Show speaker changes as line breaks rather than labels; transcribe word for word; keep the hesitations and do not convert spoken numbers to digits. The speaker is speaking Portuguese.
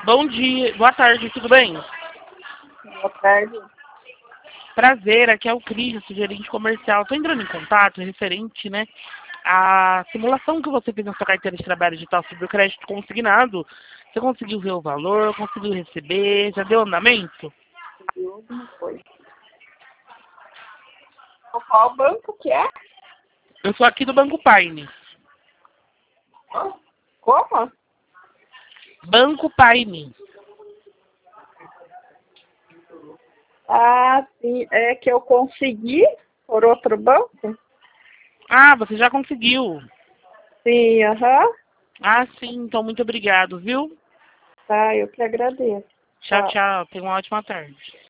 Bom dia, boa tarde, tudo bem?
Boa tarde.
Prazer, aqui é o Cris, sou gerente comercial. Estou entrando em contato referente, né, à simulação que você fez na sua carteira de trabalho digital sobre o crédito consignado. Você conseguiu ver o valor, conseguiu receber, já deu andamento?
Viu? Não foi. Qual banco que é?
Eu sou aqui do Banco Paine.
Como?
Banco Paine.
Ah, sim. É que eu consegui por outro banco?
Ah, você já conseguiu.
Sim, aham.
Ah, sim, então muito obrigado, viu?
Tá, eu que agradeço.
Tchau,
Tchau.
tchau. Tenha uma ótima tarde.